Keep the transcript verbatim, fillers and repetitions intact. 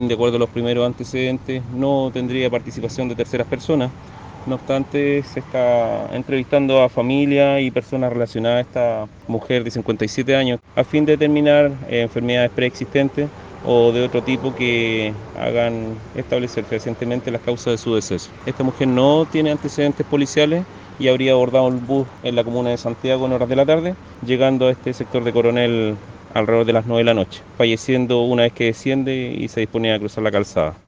De acuerdo a los primeros antecedentes, no tendría participación de terceras personas. No obstante, se está entrevistando a familia y personas relacionadas a esta mujer de cincuenta y siete años a fin de determinar eh, enfermedades preexistentes o de otro tipo que hagan establecer fehacientemente las causas de su deceso. Esta mujer no tiene antecedentes policiales y habría abordado un bus en la comuna de Santiago en horas de la tarde, llegando a este sector de Coronel alrededor de las nueve de la noche, falleciendo una vez que desciende y se disponía a cruzar la calzada.